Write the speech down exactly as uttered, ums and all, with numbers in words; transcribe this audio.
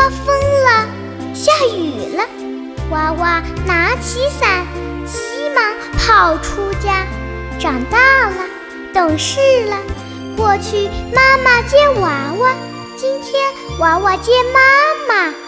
刮风了，下雨了，娃娃拿起伞，急忙跑出家。长大了，懂事了，过去妈妈接娃娃，今天娃娃接妈妈。